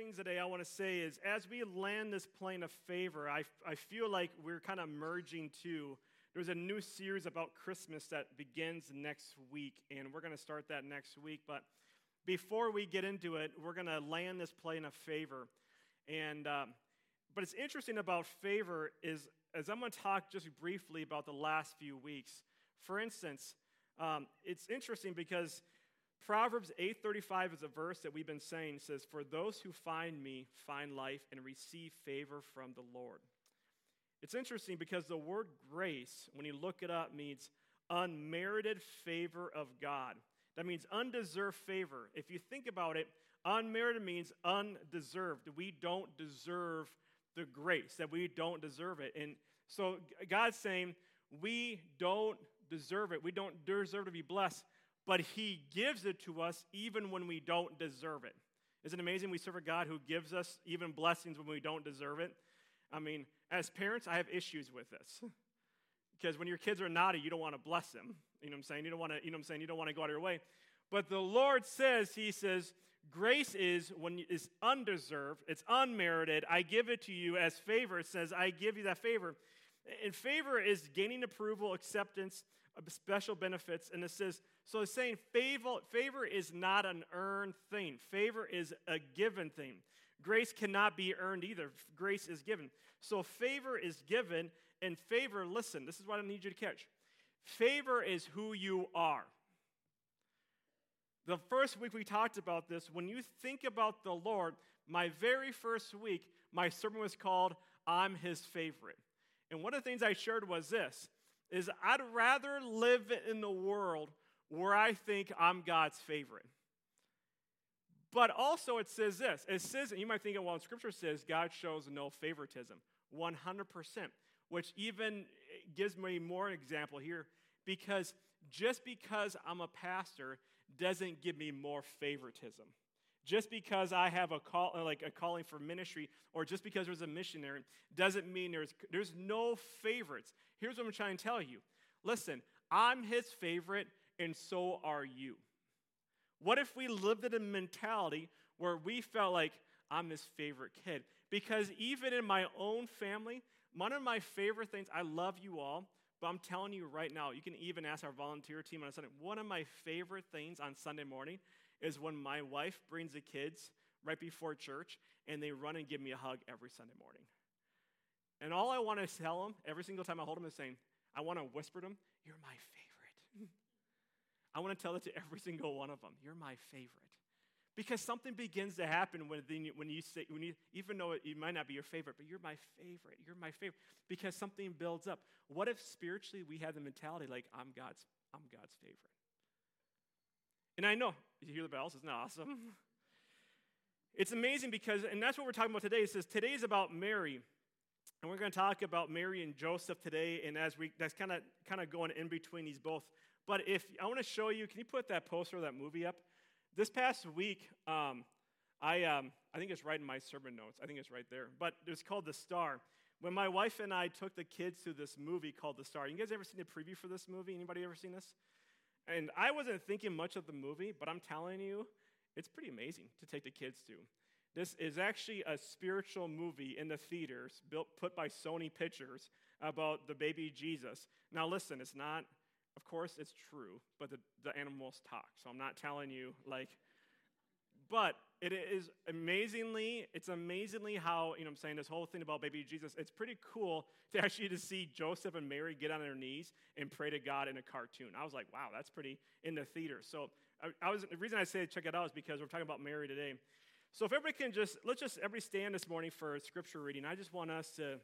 things today I want to say is, as we land this plane of favor, I feel like we're kind of merging to, there's a new series about Christmas that begins next week, and we're going to start that next week. But before we get into it, we're going to land this plane of favor. And but it's interesting about favor is, as I'm going to talk just briefly about the last few weeks. For instance, it's interesting because Proverbs 8:35 is a verse that we've been saying. It says, "For those who find me find life and receive favor from the Lord." It's interesting because the word grace, when you look it up, means unmerited favor of God. That means undeserved favor. If you think about it, unmerited means undeserved. We don't deserve the grace, that we don't deserve it. And so God's saying, we don't deserve it. We don't deserve to be blessed, but he gives it to us even when we don't deserve it. Isn't it amazing? We serve a God who gives us even blessings when we don't deserve it. I mean, as parents, I have issues with this. Because when your kids are naughty, you don't want to bless them. You know what I'm saying? You don't want to, you don't want to go out of your way. But the Lord says, he says, grace is when it's undeserved, it's unmerited. I give it to you as favor. It says, I give you that favor. And favor is gaining approval, acceptance, special benefits. And it says, so it's saying favor is not an earned thing. Favor is a given thing. Grace cannot be earned either. Grace is given. So favor is given, and favor, listen, this is what I need you to catch. Favor is who you are. The first week we talked about this. When you think about the Lord, my very first week, my sermon was called, I'm his favorite. And one of the things I shared was this, is I'd rather live in the world where I think I'm God's favorite. But also it says this. It says, and you might think, well, Scripture says God shows no favoritism, 100%, which even gives me more example here, because just because I'm a pastor doesn't give me more favoritism. Just because I have a calling for ministry, or just because there's a missionary, doesn't mean there's no favorites. Here's what I'm trying to tell you. Listen, I'm his favorite, and so are you. What if we lived in a mentality where we felt like I'm his favorite kid? Because even in my own family, one of my favorite things, I love you all, but I'm telling you right now, you can even ask our volunteer team on a Sunday, one of my favorite things on Sunday morning is when my wife brings the kids right before church, and they run and give me a hug every Sunday morning. And all I want to tell them, every single time I hold them, is saying, I want to whisper to them, you're my favorite. I want to tell it to every single one of them, you're my favorite. Because something begins to happen when you say, even though it might not be your favorite, but you're my favorite, because something builds up. What if spiritually we had the mentality like, I'm God's favorite? And I know, you hear the bells, isn't that awesome? It's amazing because, and that's what we're talking about today. It says today is about Mary, and we're going to talk about Mary and Joseph today, and that's kind of going in between these both. But if I want to show you, can you put that poster of that movie up? This past week, I think it's right in my sermon notes. I think it's right there. But it's called The Star. When my wife and I took the kids to this movie called The Star, you guys ever seen the preview for this movie? Anybody ever seen this? And I wasn't thinking much of the movie, but I'm telling you, it's pretty amazing to take the kids to. This is actually a spiritual movie in the theaters put by Sony Pictures about the baby Jesus. Now listen, it's not, of course it's true, but the animals talk. So I'm not telling you but it's amazingly how, I'm saying, this whole thing about baby Jesus, it's pretty cool to actually to see Joseph and Mary get on their knees and pray to God in a cartoon. I was like, wow, that's pretty in the theater. So the reason I say check it out is because we're talking about Mary today. So if everybody can let's everybody stand this morning for scripture reading. I just want us to,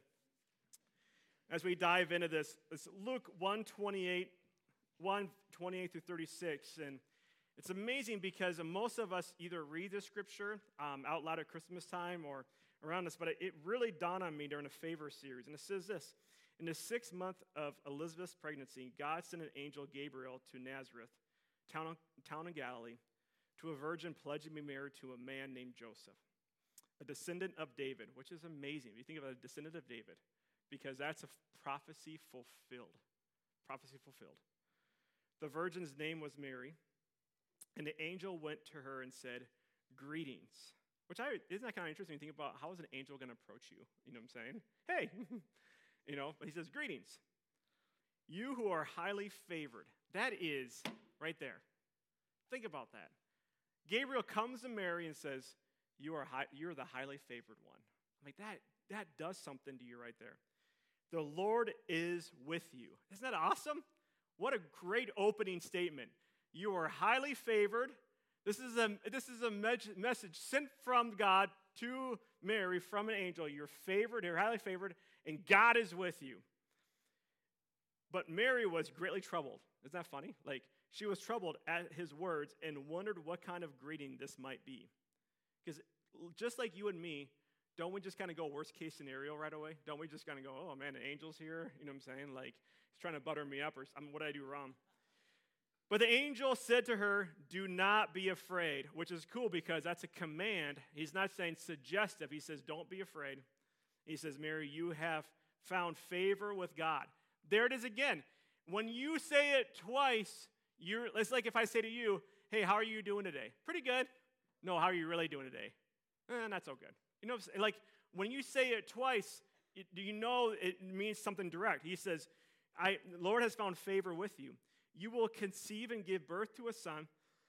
as we dive into this, it's Luke 1:28 through 36, and it's amazing because most of us either read the scripture out loud at Christmas time or around us, but it really dawned on me during the favor series. And it says this, in the 6th month of Elizabeth's pregnancy, God sent an angel, Gabriel, to Nazareth, town in Galilee, to a virgin pledged to be married to a man named Joseph, a descendant of David, which is amazing. If you think of a descendant of David, because that's a prophecy fulfilled. Prophecy fulfilled. The virgin's name was Mary. And the angel went to her and said, greetings, Isn't that kind of interesting to think about? How is an angel going to approach you? You know what I'm saying? Hey, but he says, greetings. You who are highly favored. That is right there. Think about that. Gabriel comes to Mary and says, you're the highly favored one. I'm like, that does something to you right there. The Lord is with you. Isn't that awesome? What a great opening statement. You are highly favored. This is a message sent from God to Mary from an angel. You're favored, you're highly favored, and God is with you. But Mary was greatly troubled. Isn't that funny? Like, she was troubled at his words and wondered what kind of greeting this might be. Because just like you and me, don't we just kind of go worst case scenario right away? Don't we just kind of go, oh man, an angel's here? You know what I'm saying? Like, he's trying to butter me up, or what did I do wrong? But the angel said to her, do not be afraid, which is cool because that's a command. He's not saying suggestive. He says, don't be afraid. He says, Mary, you have found favor with God. There it is again. When you say it twice, it's like if I say to you, hey, how are you doing today? Pretty good. No, how are you really doing today? Not so good. You know, like when you say it twice, do you know it means something direct? He says, the Lord has found favor with you. You will conceive and give birth to a son,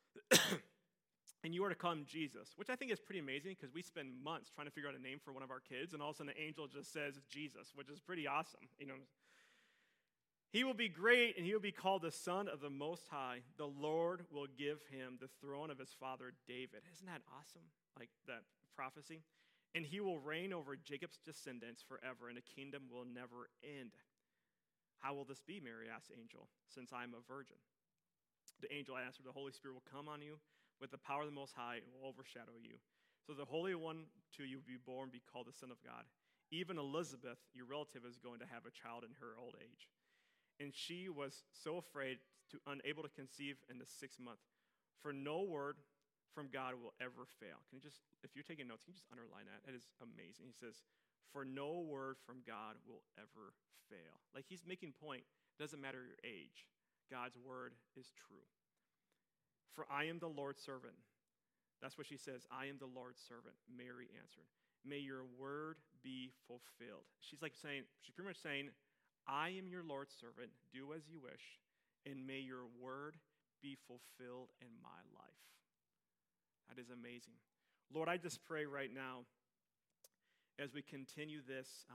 and you are to call him Jesus, which I think is pretty amazing because we spend months trying to figure out a name for one of our kids, and all of a sudden the angel just says Jesus, which is pretty awesome. You know, he will be great, and he will be called the Son of the Most High. The Lord will give him the throne of his father David. Isn't that awesome? Like that prophecy. And he will reign over Jacob's descendants forever, and the kingdom will never end. How will this be, Mary asked the angel, since I am a virgin? The angel answered, the Holy Spirit will come on you with the power of the Most High and will overshadow you. So the Holy One to you will be born, be called the Son of God. Even Elizabeth, your relative, is going to have a child in her old age. And she was so afraid, unable to conceive in the 6th month. For no word from God will ever fail. If you're taking notes, can you just underline that? That is amazing. He says, for no word from God will ever fail. Like he's making point, it doesn't matter your age. God's word is true. For I am the Lord's servant. That's what she says. I am the Lord's servant. Mary answered, may your word be fulfilled. She's pretty much saying, I am your Lord's servant. Do as you wish. And may your word be fulfilled in my life. That is amazing. Lord, I just pray right now as we continue this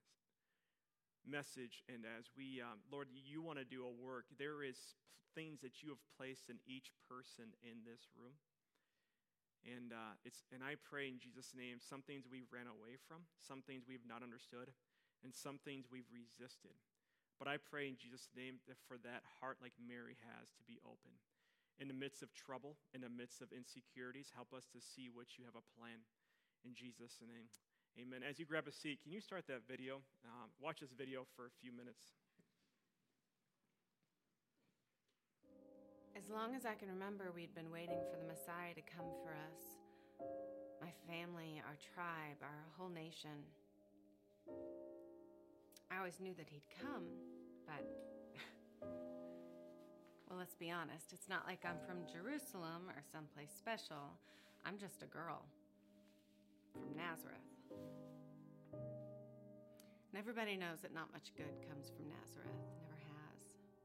message and as we, Lord, you want to do a work. There is things that you have placed in each person in this room. And I pray in Jesus' name, some things we've ran away from, some things we've not understood, and some things we've resisted. But I pray in Jesus' name that for that heart like Mary has to be open. In the midst of trouble, in the midst of insecurities, help us to see what you have a plan. In Jesus' name, amen. As you grab a seat, can you start that video? Watch this video for a few minutes. As long as I can remember, we'd been waiting for the Messiah to come for us. My family, our tribe, our whole nation. I always knew that he'd come, but well, let's be honest. It's not like I'm from Jerusalem or someplace special. I'm just a girl from Nazareth. And everybody knows that not much good comes from Nazareth. Never has.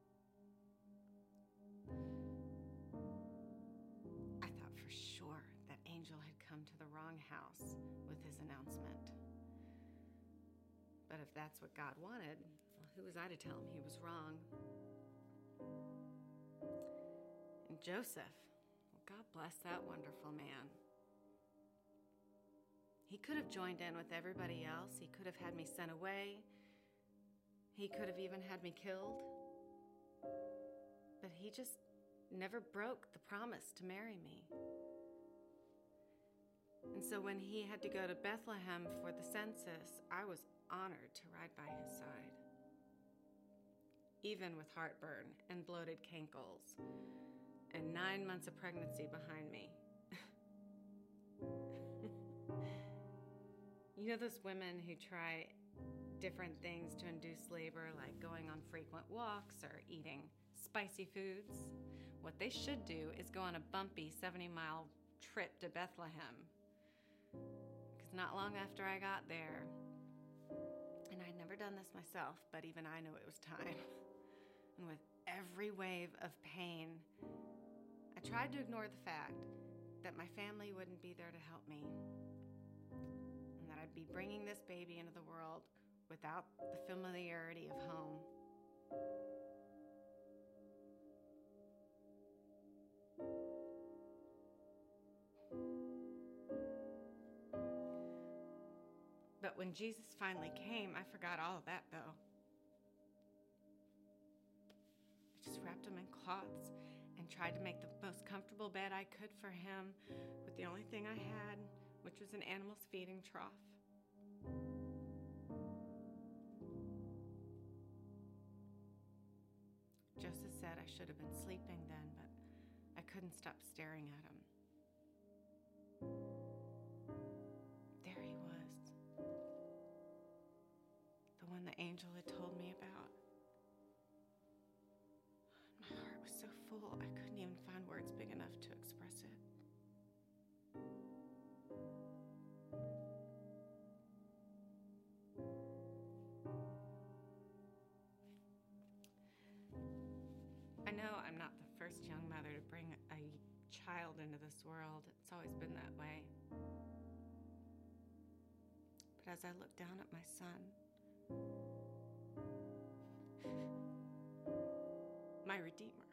I thought for sure that angel had come to the wrong house with his announcement. But if that's what God wanted, well, who was I to tell him he was wrong? And Joseph, well, God bless that wonderful man. He could have joined in with everybody else. He could have had me sent away. He could have even had me killed. But he just never broke the promise to marry me. And so when he had to go to Bethlehem for the census, I was honored to ride by his side. Even with heartburn and bloated cankles and 9 months of pregnancy behind me. You know those women who try different things to induce labor, like going on frequent walks or eating spicy foods? What they should do is go on a bumpy 70-mile trip to Bethlehem. Because not long after I got there, and I'd never done this myself, but even I knew it was time. And with every wave of pain, I tried to ignore the fact that my family wouldn't be there to help me, and that I'd be bringing this baby into the world without the familiarity of home. But when Jesus finally came, I forgot all of that, though. I just wrapped him in cloths and tried to make the most comfortable bed I could for him with the only thing I had, which was an animal's feeding trough. Joseph said I should have been sleeping then, but I couldn't stop staring at him. There he was, the one the angel had told me about. My heart was so full, I couldn't even find words big enough to express it. I know I'm not the first young mother to bring a child into this world. It's always been that way. But as I look down at my son, my Redeemer,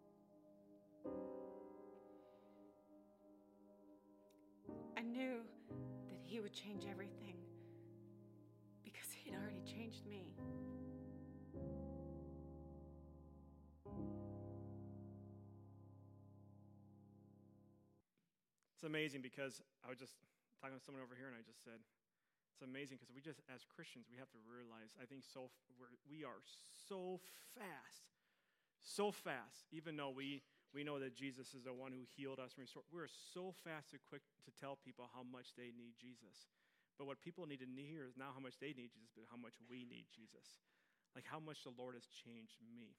I knew that he would change everything because he'd already changed me. It's amazing because I was just talking to someone over here and I just said, it's amazing because we just, as Christians, we have to realize, I think we are so fast, even though we know that Jesus is the one who healed us and restored, we're so fast and quick to tell people how much they need Jesus. But what people need to hear is not how much they need Jesus, but how much we need Jesus. Like how much the Lord has changed me.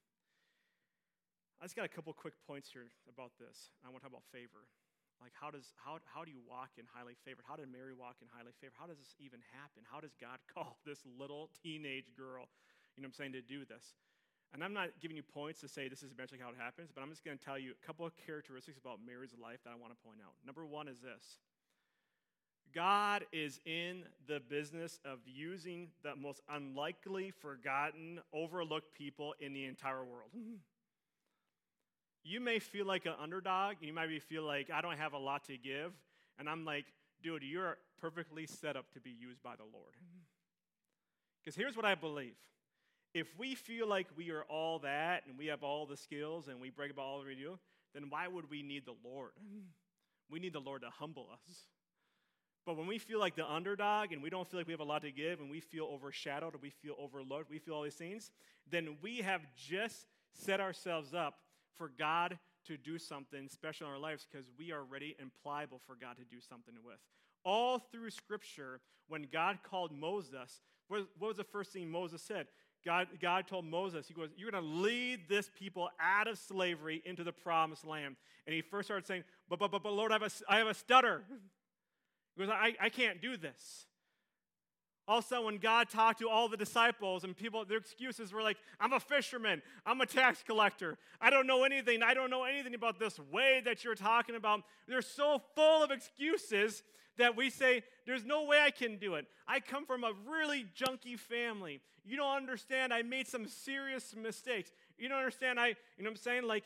I just got a couple quick points here about this. I want to talk about favor. Like how do you walk in highly favored? How did Mary walk in highly favored? How does this even happen? How does God call this little teenage girl, to do this? And I'm not giving you points to say this is eventually how it happens, but I'm just going to tell you a couple of characteristics about Mary's life that I want to point out. Number one is this. God is in the business of using the most unlikely, forgotten, overlooked people in the entire world. You may feel like an underdog, and you might feel like, I don't have a lot to give. And I'm like, dude, you're perfectly set up to be used by the Lord. Because here's what I believe. If we feel like we are all that, and we have all the skills, and we brag about all that we do, then why would we need the Lord? We need the Lord to humble us. But when we feel like the underdog, and we don't feel like we have a lot to give, and we feel overshadowed, or we feel overlooked, we feel all these things, then we have just set ourselves up for God to do something special in our lives because we are ready and pliable for God to do something with. All through Scripture, when God called Moses, what was the first thing Moses said? God told Moses, he goes, you're going to lead this people out of slavery into the promised land. And he first started saying, but Lord, I have a stutter. He goes, I can't do this. Also, when God talked to all the disciples and people, their excuses were like, I'm a fisherman. I'm a tax collector. I don't know anything. I don't know anything about this way that you're talking about. They're so full of excuses that we say, there's no way I can do it. I come from a really junky family. You don't understand. I made some serious mistakes. You don't understand. You know what I'm saying? Like,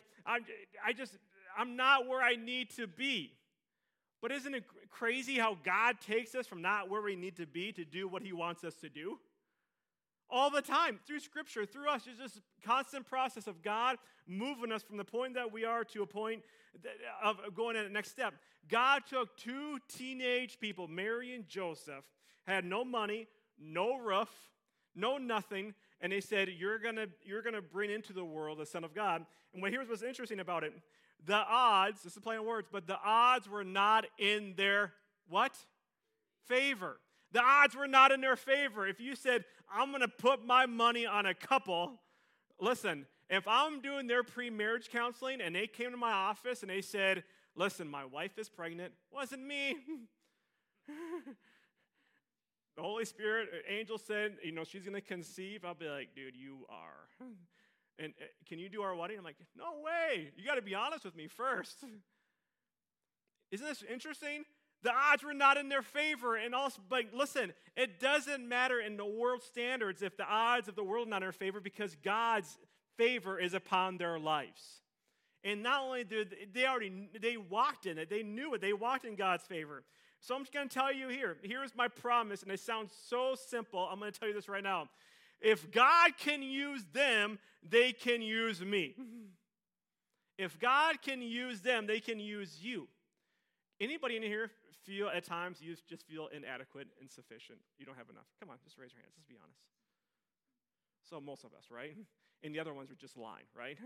I'm not where I need to be. But isn't it crazy how God takes us from not where we need to be to do what he wants us to do? All the time, through Scripture, through us, it's just a constant process of God moving us from the point that we are to a point of going to the next step. God took two teenage people, Mary and Joseph, had no money, no roof, no nothing, and they said, you're gonna bring into the world the Son of God. And here's what's interesting about it. The odds, this is playing words, but the odds were not in their what? Favor. The odds were not in their favor. If you said, I'm going to put my money on a couple, listen, if I'm doing their pre-marriage counseling and they came to my office and they said, listen, my wife is pregnant, wasn't me. The Holy Spirit, angel said, she's going to conceive. I'll be like, dude, you are. And can you do our wedding? I'm like, no way. You got to be honest with me first. Isn't this interesting? The odds were not in their favor. And also, but listen, it doesn't matter in the world standards if the odds of the world are not in their favor, because God's favor is upon their lives. And not only did they walked in it, they knew it, they walked in God's favor. So I'm just going to tell you here's my promise, and it sounds so simple. I'm going to tell you this right now. If God can use them, they can use me. If God can use them, they can use you. Anybody in here feel at times you just feel inadequate, insufficient? You don't have enough? Come on, just raise your hands. Let's be honest. So most of us, right? And the other ones are just lying, right?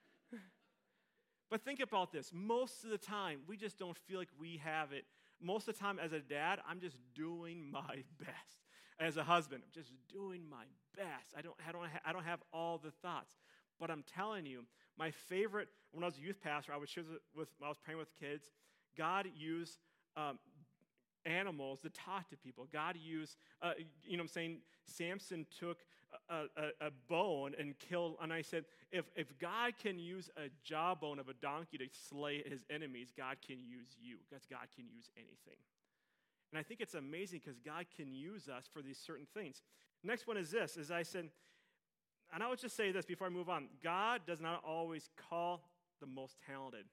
But think about this. Most of the time, we just don't feel like we have it. Most of the time, as a dad, I'm just doing my best. As a husband, I'm just doing my best. I don't have all the thoughts. But I'm telling you, my favorite, when I was a youth pastor, when I was praying with kids, God used animals to talk to people. God used, Samson took a bone and killed, and I said, if God can use a jawbone of a donkey to slay his enemies, God can use you, because God can use anything. And I think it's amazing because God can use us for these certain things. Next one is this, as I said, and I would just say this before I move on. God does not always call the most talented.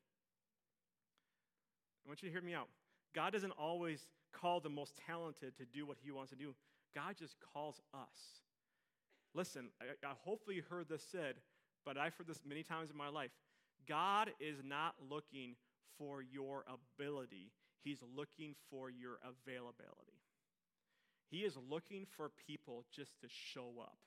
I want you to hear me out. God doesn't always call the most talented to do what he wants to do. God just calls us. Listen, I hopefully heard this said, but I've heard this many times in my life. God is not looking for your ability. He's looking for your availability. He is looking for people just to show up.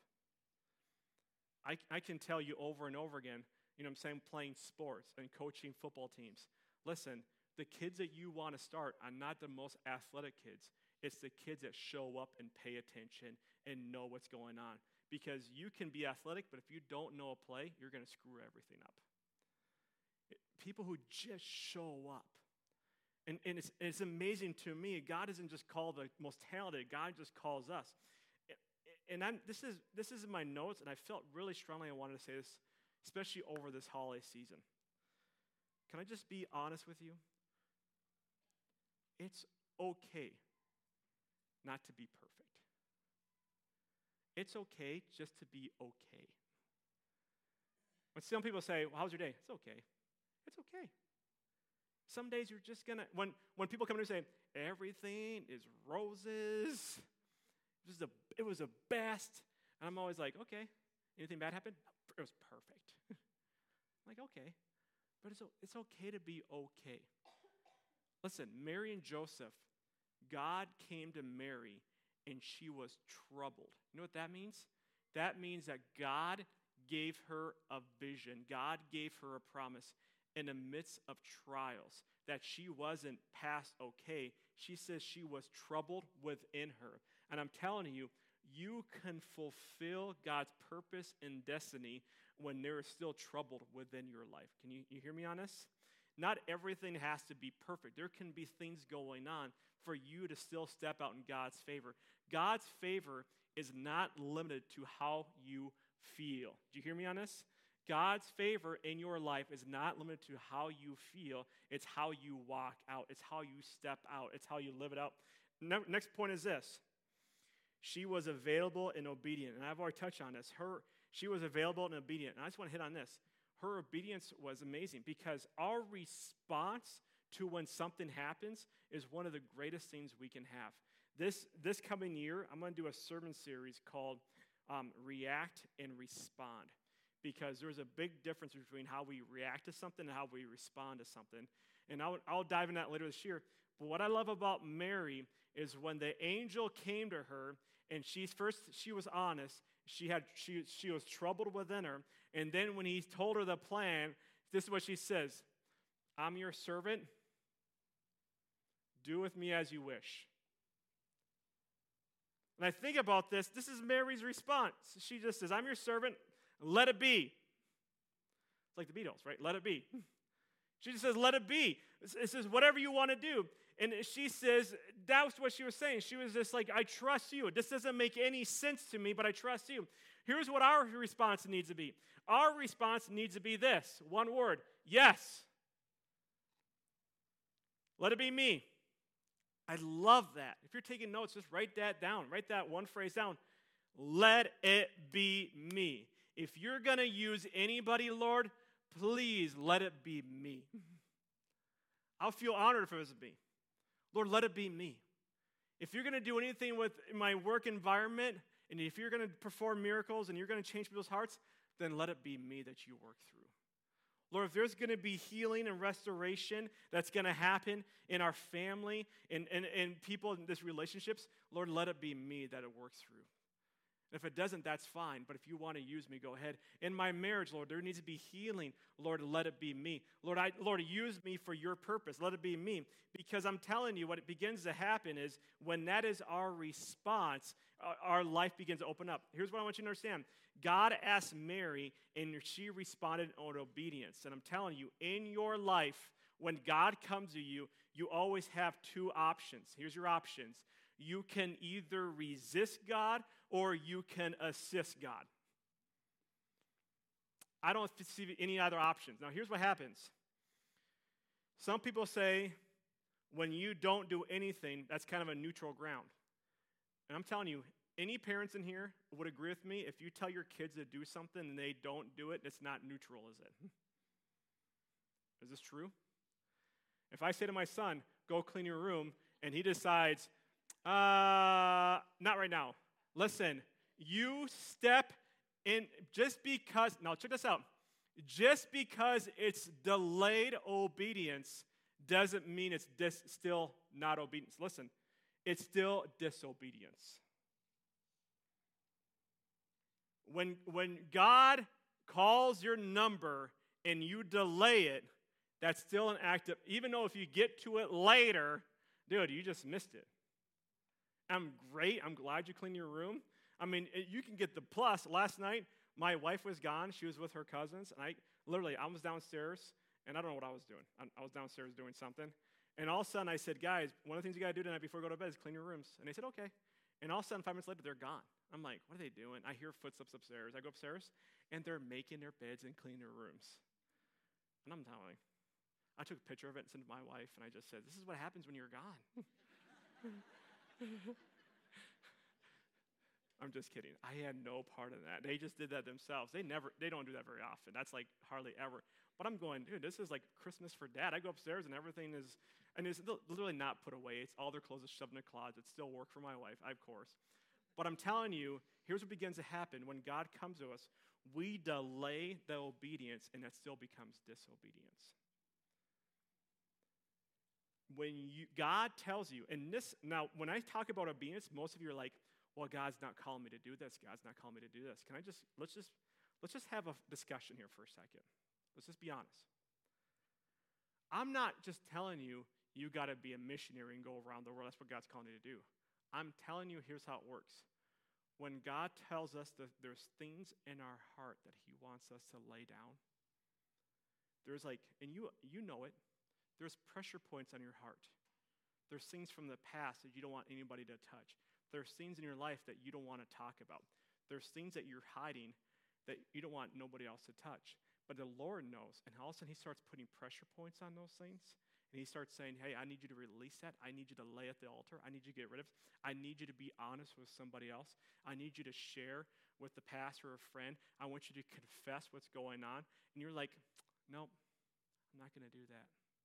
I can tell you over and over again, playing sports and coaching football teams. Listen, the kids that you want to start are not the most athletic kids. It's the kids that show up and pay attention and know what's going on. Because you can be athletic, but if you don't know a play, you're going to screw everything up. People who just show up. And it's amazing to me. God doesn't just call the most talented. God just calls us. And this is in my notes, and I felt really strongly I wanted to say this, especially over this holiday season. Can I just be honest with you? It's okay not to be perfect. It's okay just to be okay. When some people say, well, how's your day? It's okay. It's okay. Some days you're just going to, when people come to me and say, everything is roses, it was the best, and I'm always like, okay, anything bad happened? It was perfect. I'm like, okay, but it's okay to be okay. Listen, Mary and Joseph, God came to Mary, and she was troubled. You know what that means? That means that God gave her a vision. God gave her a promise in the midst of trials, that she wasn't past okay. She says she was troubled within her. And I'm telling you, you can fulfill God's purpose and destiny when there is still trouble within your life. Can you hear me on this? Not everything has to be perfect. There can be things going on for you to still step out in God's favor. God's favor is not limited to how you feel. Do you hear me on this? God's favor in your life is not limited to how you feel. It's how you walk out. It's how you step out. It's how you live it out. Next point is this. She was available and obedient. And I've already touched on this. She was available and obedient. And I just want to hit on this. Her obedience was amazing because our response to when something happens is one of the greatest things we can have. This coming year, I'm going to do a sermon series called React and Respond, because there's a big difference between how we react to something and how we respond to something. And I'll dive into that later this year. But what I love about Mary is when the angel came to her, and she was honest. She was troubled within her. And then when he told her the plan, this is what she says. I'm your servant. Do with me as you wish. And I think about this. This is Mary's response. She just says, I'm your servant. Let it be. It's like the Beatles, right? Let it be. She just says, let it be. It says, whatever you want to do. And she says, that was what she was saying. She was just like, I trust you. This doesn't make any sense to me, but I trust you. Here's what our response needs to be. Our response needs to be this, one word, yes. Let it be me. I love that. If you're taking notes, just write that down. Write that one phrase down. Let it be me. If you're going to use anybody, Lord, please let it be me. I'll feel honored if it was me. Lord, let it be me. If you're going to do anything with my work environment, and if you're going to perform miracles and you're going to change people's hearts, then let it be me that you work through. Lord, if there's going to be healing and restoration that's going to happen in our family and people in these relationships, Lord, let it be me that it works through. If it doesn't, that's fine. But if you want to use me, go ahead. In my marriage, Lord, there needs to be healing. Lord, let it be me. Lord, use me for your purpose. Let it be me. Because I'm telling you, what it begins to happen is when that is our response, our life begins to open up. Here's what I want you to understand. God asked Mary, and she responded in obedience. And I'm telling you, in your life, when God comes to you, you always have two options. Here's your options. You can either resist God or you can assist God. I don't see any other options. Now, here's what happens. Some people say when you don't do anything, that's kind of a neutral ground. And I'm telling you, any parents in here would agree with me. If you tell your kids to do something and they don't do it, it's not neutral, is it? Is this true? If I say to my son, go clean your room, and he decides, not right now. Listen, you step in just because, now check this out. Just because it's delayed obedience doesn't mean it's still not obedience. Listen, it's still disobedience. When God calls your number and you delay it, that's still an act of, even though if you get to it later, dude, you just missed it. I'm great. I'm glad you cleaned your room. I mean, you can get the plus. Last night, my wife was gone. She was with her cousins. And I was downstairs, and I don't know what I was doing. I was downstairs doing something. And all of a sudden, I said, guys, one of the things you got to do tonight before you go to bed is clean your rooms. And they said, okay. And all of a sudden, 5 minutes later, they're gone. I'm like, what are they doing? I hear footsteps upstairs. I go upstairs, and they're making their beds and cleaning their rooms. And I'm telling you, I took a picture of it and sent it to my wife, and I just said, this is what happens when you're gone. I'm just kidding. I had no part in that. They just did that themselves. They don't do that very often. That's like hardly ever. But I'm going, dude, this is like Christmas for Dad. I go upstairs and everything is, and it's literally not put away. It's all their clothes are shoved in a closet. It's still work for my wife, of course. But I'm telling you, here's what begins to happen. When God comes to us, we delay the obedience, and that still becomes disobedience. When God tells you, and this, now, when I talk about obedience, most of you are like, well, God's not calling me to do this. God's not calling me to do this. Let's just have a discussion here for a second. Let's just be honest. I'm not just telling you, you got to be a missionary and go around the world. That's what God's calling you to do. I'm telling you, here's how it works. When God tells us that there's things in our heart that he wants us to lay down, there's like, and you know it, there's pressure points on your heart. There's things from the past that you don't want anybody to touch. There's things in your life that you don't want to talk about. There's things that you're hiding that you don't want nobody else to touch. But the Lord knows, and all of a sudden he starts putting pressure points on those things. And he starts saying, hey, I need you to release that. I need you to lay at the altar. I need you to get rid of it. I need you to be honest with somebody else. I need you to share with the pastor or a friend. I want you to confess what's going on. And you're like, nope, I'm not going to do that.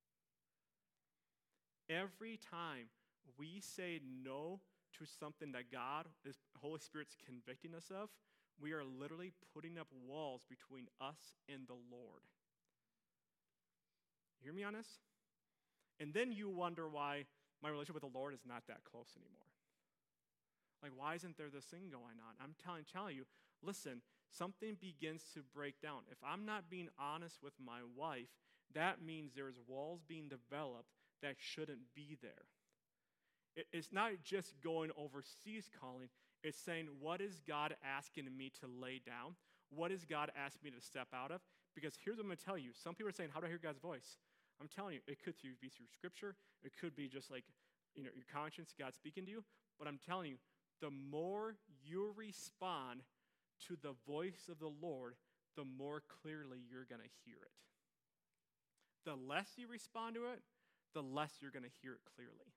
Every time we say no to something that Holy Spirit's convicting us of, we are literally putting up walls between us and the Lord. You hear me on this? And then you wonder why my relationship with the Lord is not that close anymore. Like, why isn't there this thing going on? I'm telling you, listen, something begins to break down. If I'm not being honest with my wife, that means there's walls being developed that shouldn't be there. It's not just going overseas calling. It's saying, what is God asking me to lay down? What is God asking me to step out of? Because here's what I'm going to tell you. Some people are saying, how do I hear God's voice? I'm telling you, it could be through Scripture. It could be just like, your conscience, God speaking to you. But I'm telling you, the more you respond to the voice of the Lord, the more clearly you're going to hear it. The less you respond to it, the less you're going to hear it clearly.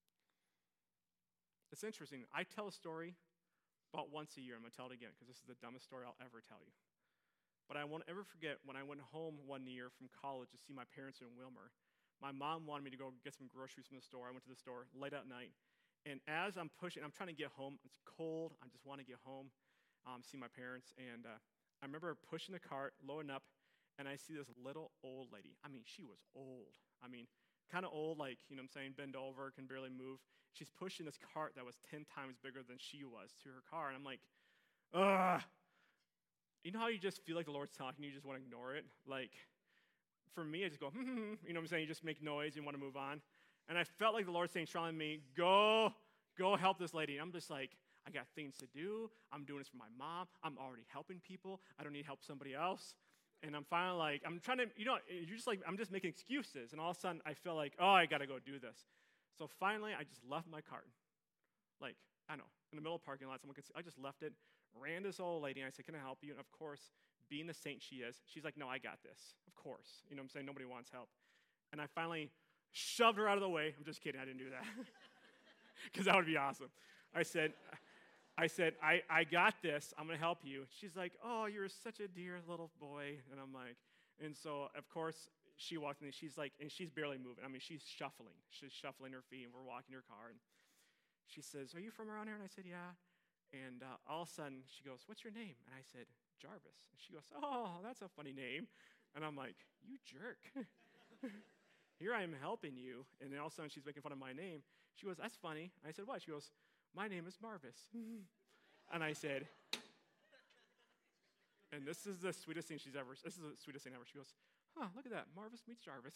It's interesting. I tell a story about once a year. I'm going to tell it again because this is the dumbest story I'll ever tell you. But I won't ever forget when I went home one year from college to see my parents in Wilmer. My mom wanted me to go get some groceries from the store. I went to the store late at night. And as I'm pushing, I'm trying to get home. It's cold. I just want to get home, see my parents. And I remember pushing the cart, loading up, and I see this little old lady. I mean, she was old. I mean, kind of old, like, bend over, can barely move. She's pushing this cart that was 10 times bigger than she was to her car. And I'm like, ugh. You know how you just feel like the Lord's talking, you just want to ignore it? Like, for me, I just go, you just make noise, you want to move on. And I felt like the Lord saying strongly to me, go help this lady. And I'm just like, I got things to do. I'm doing this for my mom. I'm already helping people. I don't need help somebody else. And I'm finally like, I'm trying to, you're just like, I'm just making excuses. And all of a sudden, I feel like, I got to go do this. So finally, I just left my cart. Like, I know, in the middle of the parking lot, someone could see, I just left it, ran to this old lady, and I said, can I help you? And of course, being the saint she is, she's like, no, I got this. Of course. Nobody wants help. And I finally shoved her out of the way. I'm just kidding, I didn't do that. Because that would be awesome. I said, I got this. I'm going to help you. She's like, oh, you're such a dear little boy. And I'm like, and so, of course, she walks in, she's like, and she's barely moving. I mean, she's shuffling. She's shuffling her feet, and we're walking her car. And she says, are you from around here? And I said, yeah. And all of a sudden, she goes, what's your name? And I said, Jarvis. And she goes, oh, that's a funny name. And I'm like, you jerk. Here I am helping you. And then all of a sudden, she's making fun of my name. She goes, that's funny. I said, what? She goes, my name is Marvis. And I said, and this is the sweetest thing This is the sweetest thing ever. She goes, look at that. Marvis meets Jarvis.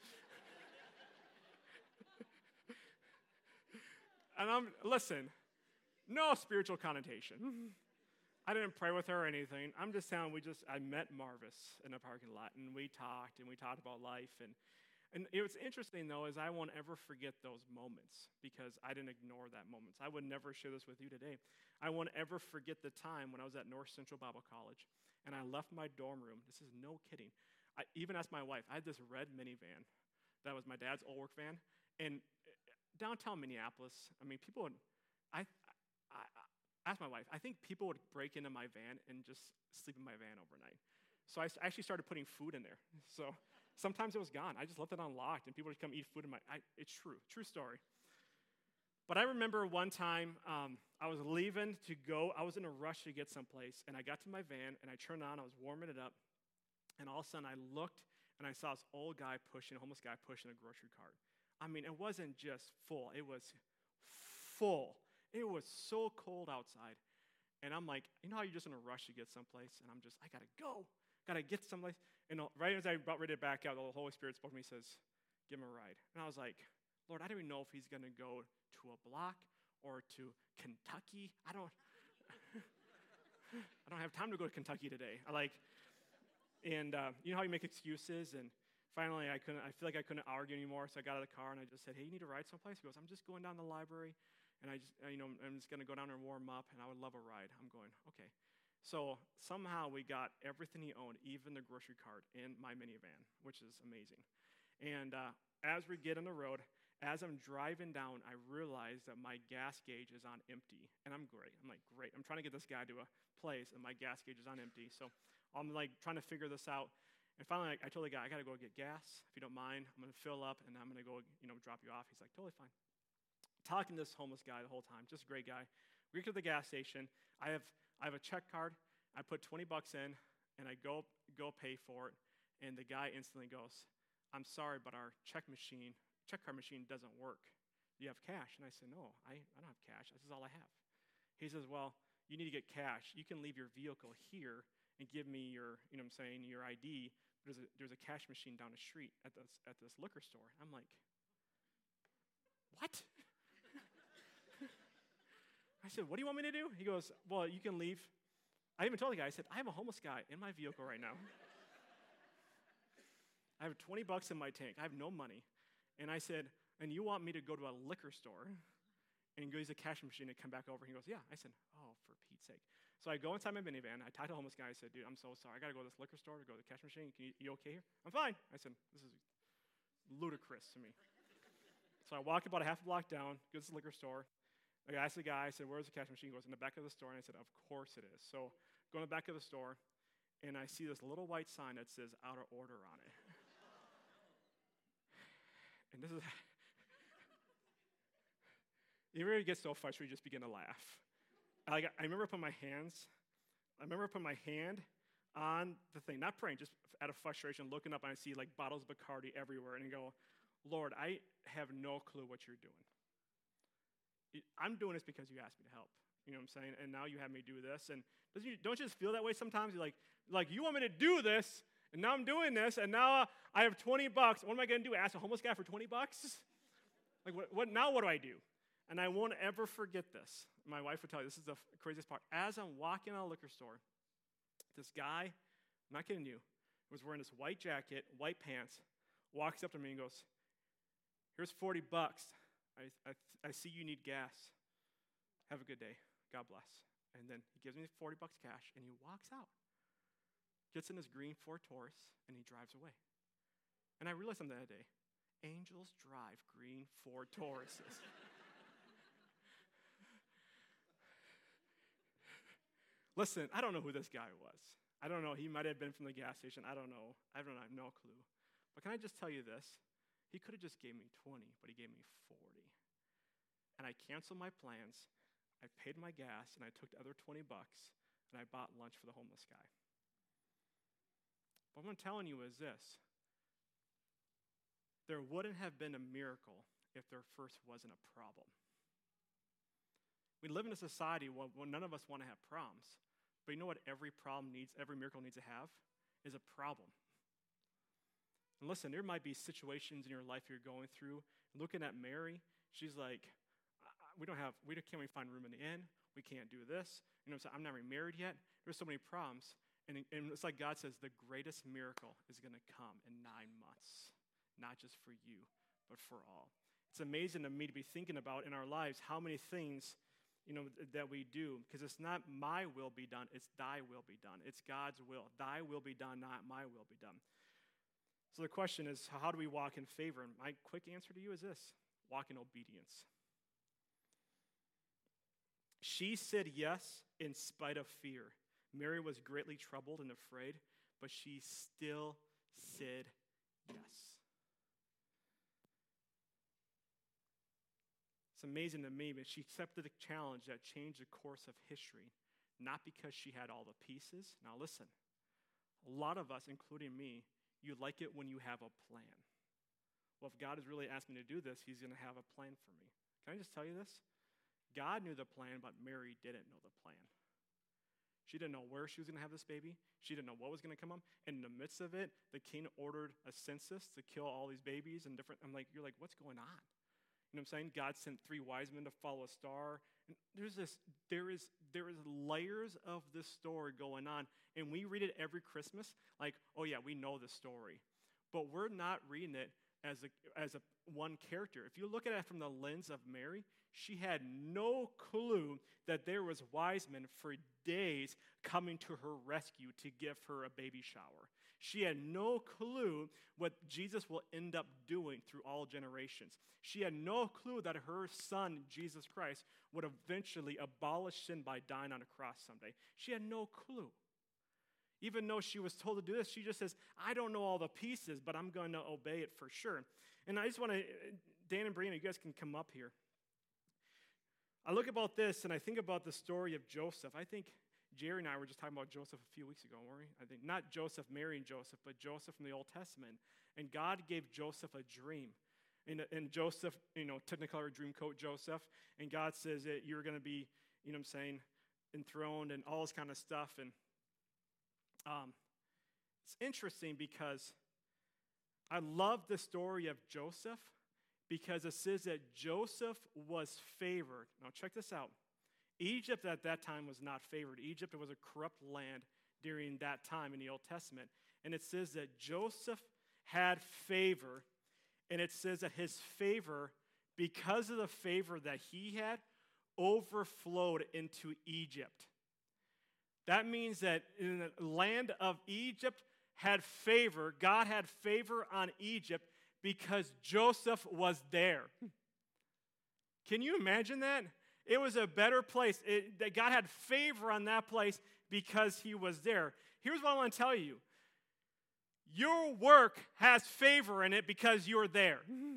And listen, no spiritual connotation. I didn't pray with her or anything. I'm just saying I met Marvis in a parking lot, and we talked about life. And it was interesting, though, is I won't ever forget those moments because I didn't ignore that moments. I would never share this with you today. I won't ever forget the time when I was at North Central Bible College, and I left my dorm room. This is no kidding. I even asked my wife. I had this red minivan that was my dad's old work van, and downtown Minneapolis, I mean, people would, I asked my wife, I think people would break into my van and just sleep in my van overnight. So I actually started putting food in there. So sometimes it was gone. I just left it unlocked, and people would come eat food in it's true story. But I remember one time I was leaving to go. I was in a rush to get someplace, and I got to my van, and I turned on. I was warming it up, and all of a sudden I looked, and I saw this old guy a homeless guy pushing a grocery cart. I mean, it wasn't just full. It was full. It was so cold outside. And I'm like, you know how you're just in a rush to get someplace? And I'm just, I got to go. Got to get someplace. And right as I about ready to back out, the Holy Spirit spoke to me and says, give him a ride. And I was like, Lord, I don't even know if he's going to go to a block or to Kentucky. I don't have time to go to Kentucky today. You know how you make excuses? And finally, I feel like I couldn't argue anymore, so I got out of the car and I just said, hey, you need to ride someplace? He goes, I'm just going down to the library, and I'm just going to go down there and warm up, and I would love a ride. I'm going, okay. So somehow we got everything he owned, even the grocery cart, in my minivan, which is amazing. And as we get on the road, as I'm driving down, I realize that my gas gauge is on empty, and I'm like, great. I'm trying to get this guy to a place, and my gas gauge is on empty, so I'm like trying to figure this out. And finally, I told the guy, I got to go get gas. If you don't mind, I'm going to fill up, and I'm going to go, drop you off. He's like, totally fine. Talking to this homeless guy the whole time, just a great guy. We get to the gas station. I have a check card. I put $20 in, and I go pay for it. And the guy instantly goes, I'm sorry, but our check card machine doesn't work. Do you have cash? And I said, no, I don't have cash. This is all I have. He says, well, you need to get cash. You can leave your vehicle here and give me your, your ID. There's a cash machine down the street at this liquor store. I'm like, what? I said, what do you want me to do? He goes, well, you can leave. I even told the guy, I said, I have a homeless guy in my vehicle right now. I have $20 in my tank. I have no money. And I said, and you want me to go to a liquor store and go use a cash machine and come back over? He goes, yeah. I said, oh, for Pete's sake. So I go inside my minivan. I talk to the homeless guy. I said, dude, I'm so sorry. I got to go to this liquor store to go to the cash machine. You okay here? I'm fine. I said, this is ludicrous to me. So I walk about a half a block down, go to the liquor store. I asked the guy, I said, where's the cash machine? He goes, in the back of the store. And I said, of course it is. So go in the back of the store, and I see this little white sign that says out of order on it. And this is, you really get so frustrated, you just begin to laugh. I remember putting my hand on the thing, not praying, just out of frustration, looking up, and I see like bottles of Bacardi everywhere, and I go, Lord, I have no clue what you're doing. I'm doing this because you asked me to help. You know what I'm saying? And now you have me do this. And don't you just feel that way sometimes? You're like you want me to do this, and now I'm doing this, and now I have $20. What am I going to do? Ask a homeless guy for $20? Like, what do I do? And I won't ever forget this. My wife would tell you, this is the craziest part. As I'm walking out of a liquor store, this guy, I'm not kidding you, was wearing this white jacket, white pants, walks up to me and goes, here's $40. I see you need gas. Have a good day. God bless. And then he gives me $40 cash, and he walks out. Gets in his green Ford Taurus, and he drives away. And I realized something that day. Angels drive green Ford Tauruses. Listen, I don't know who this guy was. I don't know. He might have been from the gas station. I don't know. I have no clue. But can I just tell you this? He could have just gave me 20, but he gave me 40. And I canceled my plans. I paid my gas, and I took the other $20, and I bought lunch for the homeless guy. But what I'm telling you is this. There wouldn't have been a miracle if there first wasn't a problem. We live in a society where none of us want to have problems. But you know what every miracle needs to have? Is a problem. And listen, there might be situations in your life you're going through. Looking at Mary, she's like, can't we find room in the inn? We can't do this. You know, so I'm not remarried yet. There's so many problems. And it's like God says, the greatest miracle is going to come in 9 months. Not just for you, but for all. It's amazing to me to be thinking about in our lives how many things, that we do. Because it's not my will be done, it's thy will be done. It's God's will. Thy will be done, not my will be done. So the question is, how do we walk in favor? And my quick answer to you is this: walk in obedience. She said yes in spite of fear. Mary was greatly troubled and afraid, but she still said yes. It's amazing to me, but she accepted a challenge that changed the course of history, not because she had all the pieces. Now listen, a lot of us, including me, you like it when you have a plan. Well, if God is really asking me to do this, he's going to have a plan for me. Can I just tell you this? God knew the plan, but Mary didn't know the plan. She didn't know where she was going to have this baby. She didn't know what was going to come up. And in the midst of it, the king ordered a census to kill all these babies and different. You're like, what's going on? You know what I'm saying? God sent 3 wise men to follow a star. And there is layers of this story going on. And we read it every Christmas like, oh yeah, we know the story. But we're not reading it as a one character. If you look at it from the lens of Mary, she had no clue that there was wise men for days coming to her rescue to give her a baby shower. She had no clue what Jesus will end up doing through all generations. She had no clue that her son, Jesus Christ, would eventually abolish sin by dying on a cross someday. She had no clue. Even though she was told to do this, she just says, I don't know all the pieces, but I'm going to obey it for sure. And I just want to, Dan and Brianna, you guys can come up here. I look about this, and I think about the story of Joseph. I think Jerry and I were just talking about Joseph a few weeks ago, weren't we? I think not Joseph marrying Joseph, but Joseph from the Old Testament. And God gave Joseph a dream. And Joseph, Technicolor Dreamcoat Joseph. And God says that you're going to be, enthroned and all this kind of stuff. And it's interesting because I love the story of Joseph because it says that Joseph was favored. Now check this out. Egypt at that time was not favored. Egypt was a corrupt land during that time in the Old Testament. And it says that Joseph had favor, and it says that his favor, because of the favor that he had, overflowed into Egypt. That means that in the land of Egypt had favor. God had favor on Egypt because Joseph was there. Can you imagine that? It was a better place. That God had favor on that place because he was there. Here's what I want to tell you. Your work has favor in it because you're there.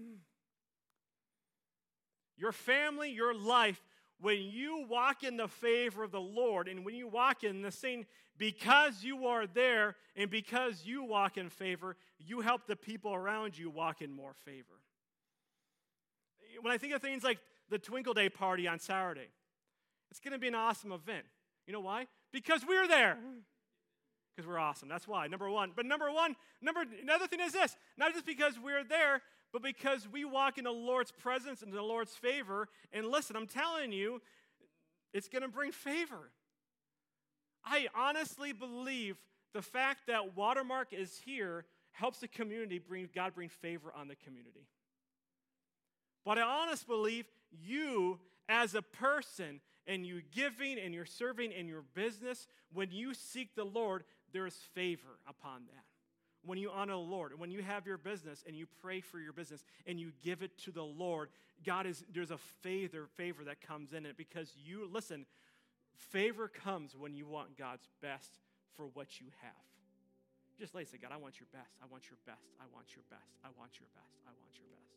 Your family, your life, when you walk in the favor of the Lord, and when you walk in the same, because you are there and because you walk in favor, you help the people around you walk in more favor. When I think of things like the Twinkle Day party on Saturday, it's going to be an awesome event. You know why? Because we're there. Because we're awesome. That's why, number one. But another thing is this, not just because we're there, but because we walk in the Lord's presence and the Lord's favor. And listen, I'm telling you, it's going to bring favor. I honestly believe the fact that Watermark is here helps the community God bring favor on the community. But I honestly believe you as a person and you giving and you're serving in your business, when you seek the Lord, there is favor upon that. When you honor the Lord, when you have your business and you pray for your business and you give it to the Lord, there's a favor that comes in it because favor comes when you want God's best for what you have. Just say, God, I want your best. I want your best. I want your best. I want your best. I want your best.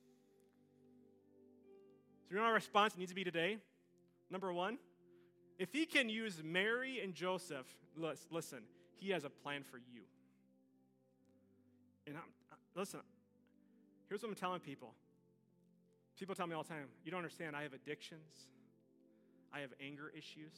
So you know our response needs to be today? Number one, if he can use Mary and Joseph, listen, he has a plan for you. And listen, here's what I'm telling people. People tell me all the time, you don't understand, I have addictions. I have anger issues.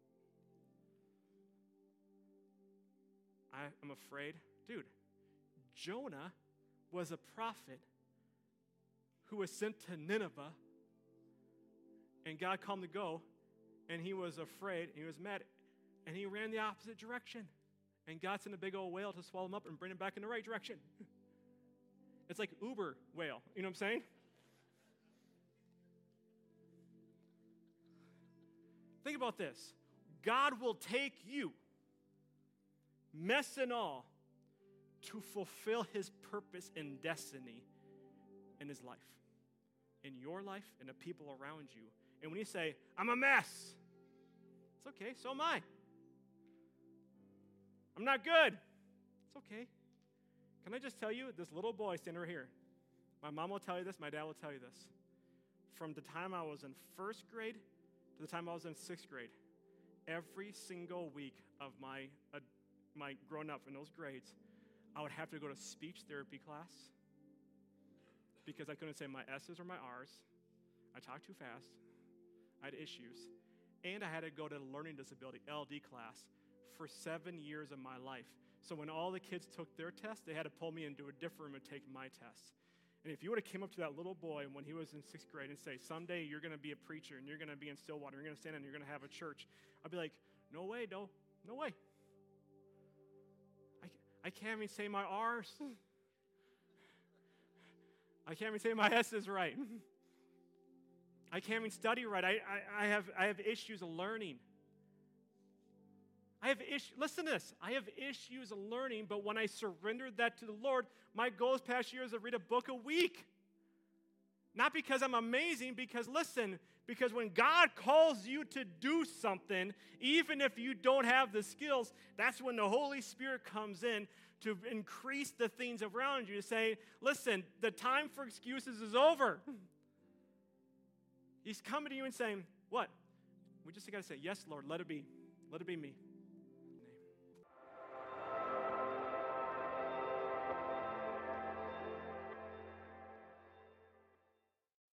I'm afraid. Dude, Jonah was a prophet who was sent to Nineveh, and God called him to go, and he was afraid, and he was mad, and he ran the opposite direction. And God sent a big old whale to swallow him up and bring him back in the right direction. It's like Uber whale, you know what I'm saying? Think about this. God will take you, mess and all, to fulfill his purpose and destiny in his life, in your life, and the people around you. And when you say, I'm a mess, it's okay, so am I. I'm not good. It's okay. Can I just tell you, this little boy standing right here, my mom will tell you this, my dad will tell you this. From the time I was in first grade to the time I was in sixth grade, every single week of my growing up in those grades, I would have to go to speech therapy class because I couldn't say my S's or my R's. I talked too fast. I had issues. And I had to go to learning disability, LD class, for 7 years of my life. So when all the kids took their tests, they had to pull me into a different room and take my tests. And if you would have came up to that little boy when he was in sixth grade and say, someday you're going to be a preacher and you're going to be in Stillwater, you're going to stand and you're going to have a church, I'd be like, no way, no way. I can't even say my R's. I can't even say my S's right. I can't even study right. I have issues of learning. Listen to this. I have issues of learning, but when I surrendered that to the Lord, my goal this past year is to read a book a week. Not because I'm amazing, because when God calls you to do something, even if you don't have the skills, that's when the Holy Spirit comes in to increase the things around you, to say, listen, the time for excuses is over. He's coming to you and saying, what? We just got to say, yes, Lord, let it be. Let it be me.